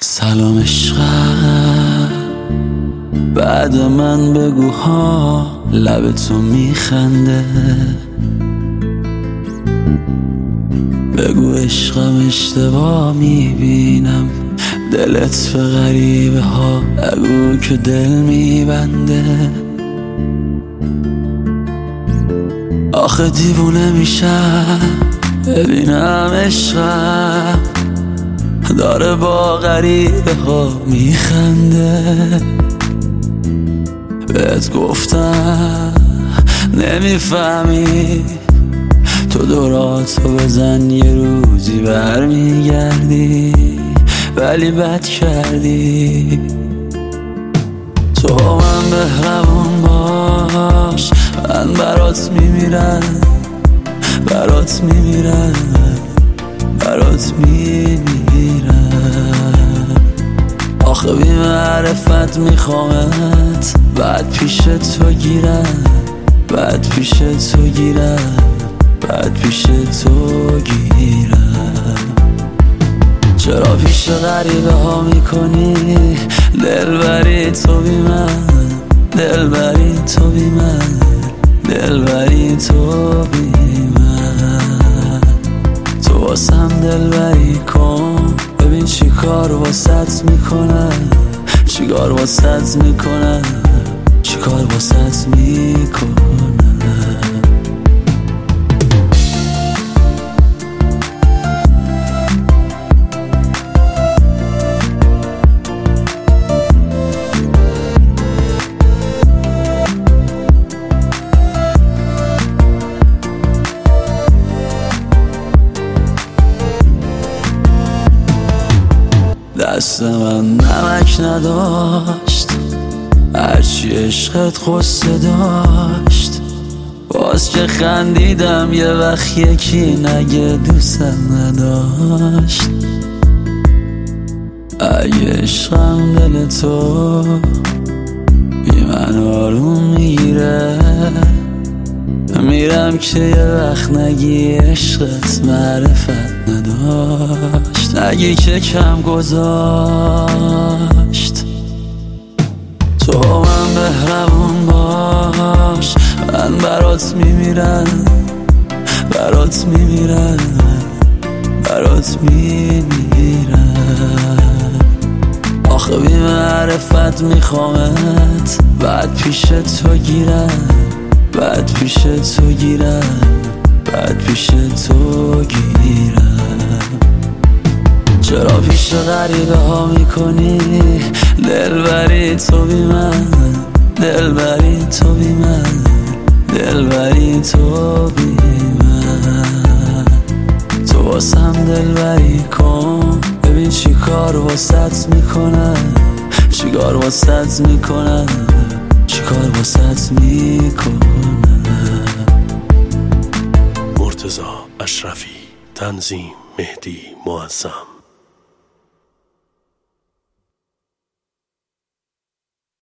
سلام عشقم، بعد من بگو ها لب تو میخنده. بگو عشقم اشتباه میبینم، دلت به غریبه ها بگو که دل میبنده. آخه دیوونه میشم ببینم عشقم داره با غریبه ها میخنده. بهت گفتم نمیفهمی، تو دوراتو بزن یه روزی برمیگردی، ولی بد کردی. تو با من مهربون باش، من برات میمیرم، برات میمیرم، برات میمیرم. آخه بی معرفت میخوامت، بعد پیش تو گیرم، بعد پیش تو گیرم، بعد پیش تو گیرم. چرا پیش غریبه ها میکنی دلبری تو بی من، دلبری تو بی من، دلبری تو بی من. تو واسم دلبری کن، ببین چی کار واسط میکنم، چی کار واسط میکنم، چی کار واسط میکنم. دست من نمک نداشت، هرچی عشقت قصه داشت. باز که خندیدم یه وقت یکی نگه دوستم نداشت. اگه عشقم دل تو بی من آروم میگیره، میرم که یه وقت نگی عشقت معرفت نداشت، نگی که کم گذاشت. تو با من مهربون باش، من برات میمیرم، برات میمیرم، برات میمیرم. آخه بی معرفت میخوامت، بعد پیش تو گیرم، بعد پیش تو گیرم، بعد پیش تو گیرم. چرا پیش غریبه ها میکنی دلبری تو بی من، دلبری تو بی من، دلبری تو بی من. تو واسم دلبری کن، ببین چی کار واسط میکنم، چی کار واسط میکنم، چی کار واسط میکنم. مرتضی اشرفی، تنظیم مهدی معظم.